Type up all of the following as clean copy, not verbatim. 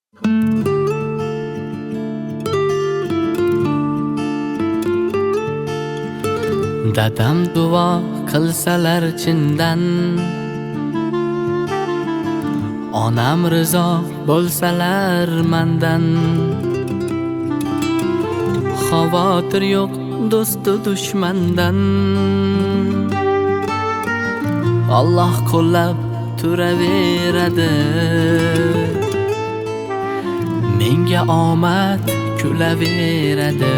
Dadam duo qilsalar chindan, onam rizo bo'lsalar mandan, xavotir yo'q do'stu dushmandan. Alloh qo'llab turaveradi, menga omad kulaveradi.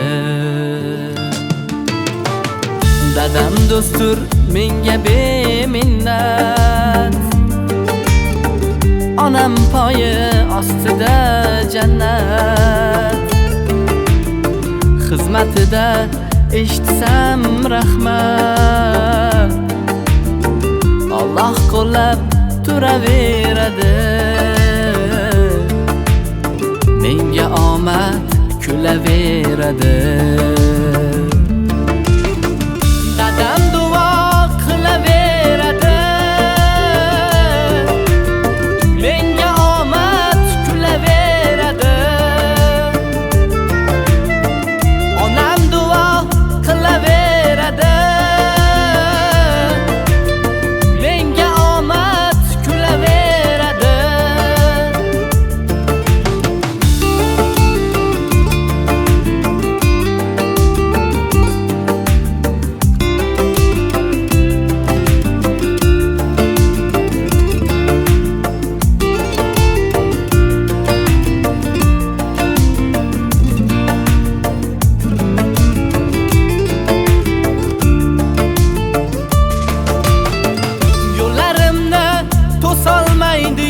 Dadam do'stur menga beminnat, onam poyi ostida jannat. Xizmatida eshitsam rahmat, Alloh qo'llab turaveradi, menga omad kulaveradi. Dadam duo qilaveradi, menga omad kulaveradi. Onam duo qilaveradi, menga omad kulaveradi. To'solmaydi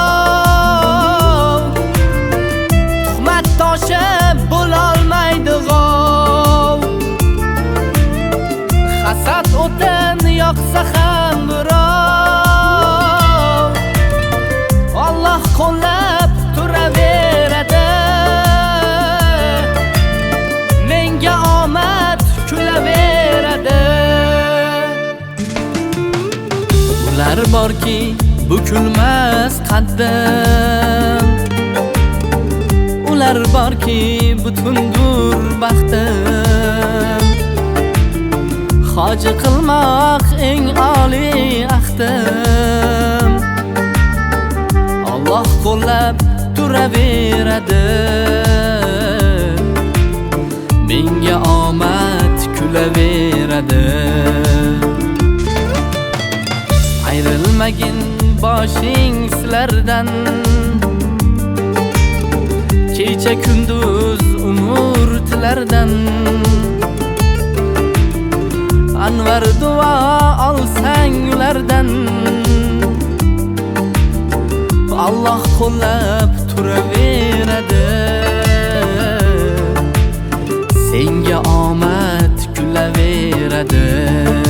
yov, tuhmat toshi bo'lolmaydi g'ov. Hasad o'tin yoqsa ham birov, Alloh qo'llab turaveradi, menga omad kulaveradi. Ular borki bukilmas qaddim, ular borki butundur baxtim. Hoji qilmoq eng oliy ahdim, Alloh qo'llab turaveradi, menga omad kulaveradi. Ayrilmagin boshing sizlardan, kecha kunduz umr tilardan. Anvar duo olsang ulardan, Alloh qo'llab turaveradi, senga omad kulaveradi.